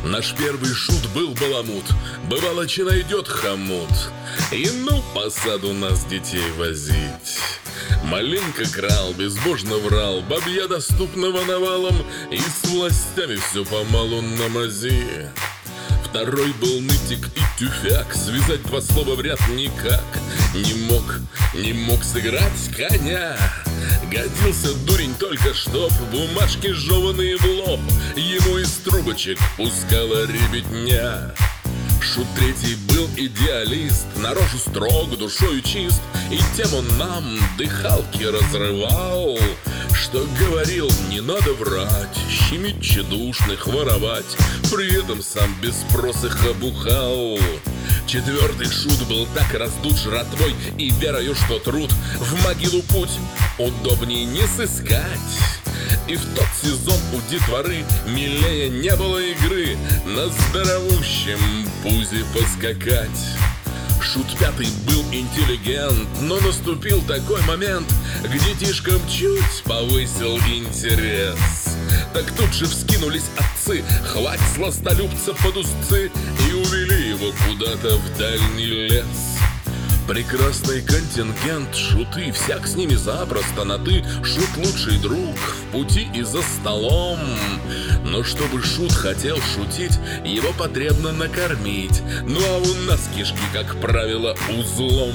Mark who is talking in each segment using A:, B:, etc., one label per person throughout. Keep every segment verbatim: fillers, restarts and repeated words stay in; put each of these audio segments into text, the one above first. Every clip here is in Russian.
A: Наш первый шут был баламут, бывало, че найдет хомут, и ну по саду нас детей возить. Маленько крал, безбожно врал, бабья доступного навалом, и с властями все помалу на мази. Второй был нытик и тюфяк, связать два слова в ряд никак не мог, не мог сыграть коня. Годился дурень только чтоб бумажки жеванные в лоб ему из трубочек пускала ребятня. Шут третий был идеалист, на рожу строг, душою чист, и тем он нам дыхалки разрывал, что говорил, не надо врать, щемить тщедушных, воровать, при этом сам без спроса обухал. Четвертый шут был так раздут жратвой и верою, что труд в могилу путь удобнее не сыскать. И в тот сезон у детворы милее не было игры на здоровущем пузе поскакать. Шут пятый был интеллигент, но наступил такой момент, к детишкам чуть повысил интерес. Так тут же вскинулись отцы, хвать сластолюбца под узцы, и увели его куда-то в дальний лес. Прекрасный контингент, шуты, всяк с ними запросто на «ты». Шут лучший друг в пути и за столом. Но чтобы шут хотел шутить, его потребно накормить. Ну а у нас кишки, как правило, узлом.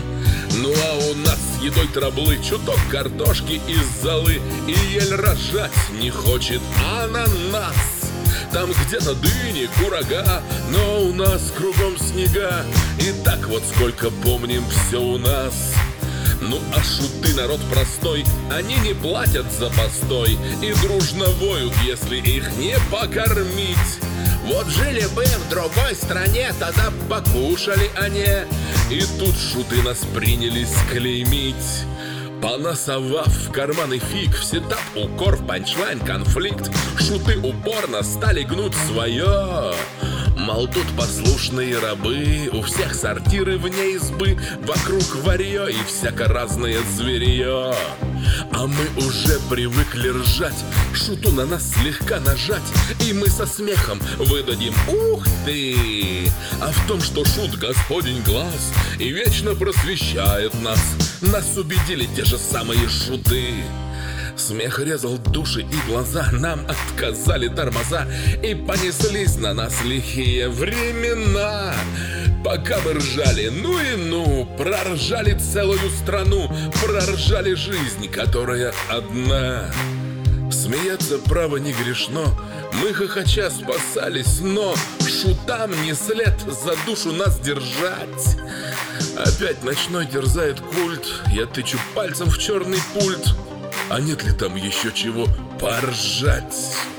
A: Ну а у нас с едой траблы, чуток картошки из золы, и ель рожать не хочет ананас. Там где-то дыни, курага, но у нас кругом снега. И так вот сколько помним, все у нас. Ну а шуты народ простой, они не платят за постой и дружно воют, если их не покормить. Вот жили бы в другой стране, тогда покушали они. И тут шуты нас принялись клеймить, понасовав в карманы фиг, в сетап укор, в панчлайн конфликт. Шуты упорно стали гнуть свое, мол, тут послушные рабы, у всех сортиры вне избы, вокруг варьё и всяко разное зверье. А мы уже привыкли ржать, шуту на нас слегка нажать, и мы со смехом выдадим «Ух ты!». А в том, что шут господень глаз и вечно просвещает нас, нас убедили те же самые шуты. Смех резал души и глаза, нам отказали тормоза, и понеслись на нас лихие времена. Пока мы ржали, ну и ну, проржали целую страну, проржали жизнь, которая одна. Смеяться, право, не грешно, мы хохоча спасались, но шутам не след за душу нас держать. Опять ночной терзает культ, я тычу пальцем в черный пульт. А нет ли там еще чего поржать?